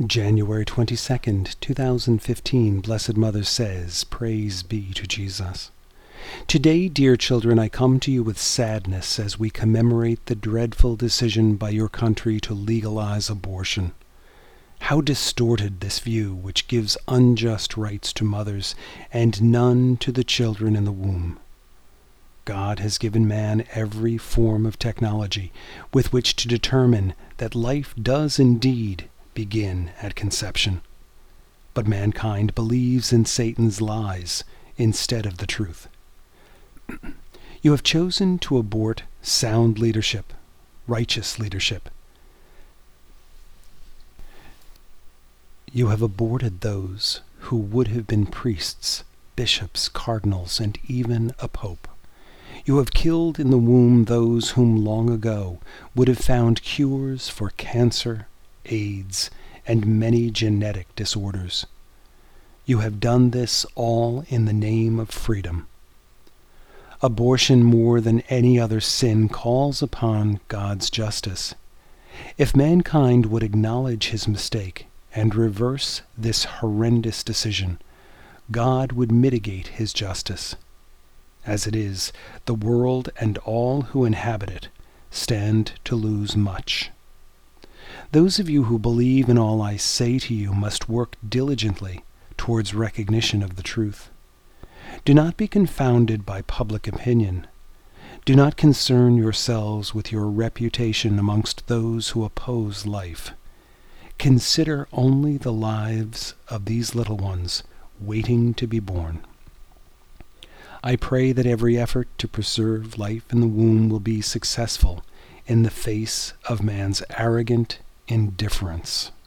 January 22nd, 2015, Blessed Mother says, Praise be to Jesus. Today, dear children, I come to you with sadness as we commemorate the dreadful decision by your country to legalize abortion. How distorted this view, which gives unjust rights to mothers and none to the children in the womb. God has given man every form of technology with which to determine that life does indeed begin at conception. But mankind believes in Satan's lies instead of the truth. You have chosen to abort sound leadership, righteous leadership. You have aborted those who would have been priests, bishops, cardinals, and even a pope. You have killed in the womb those whom long ago would have found cures for cancer, AIDS, and many genetic disorders. You have done this all in the name of freedom. Abortion, more than any other sin, calls upon God's justice. If mankind would acknowledge his mistake and reverse this horrendous decision, God would mitigate his justice. As it is, the world and all who inhabit it stand to lose much. Those of you who believe in all I say to you must work diligently towards recognition of the truth. Do not be confounded by public opinion. Do not concern yourselves with your reputation amongst those who oppose life. Consider only the lives of these little ones waiting to be born. I pray that every effort to preserve life in the womb will be successful in the face of man's arrogant indifference.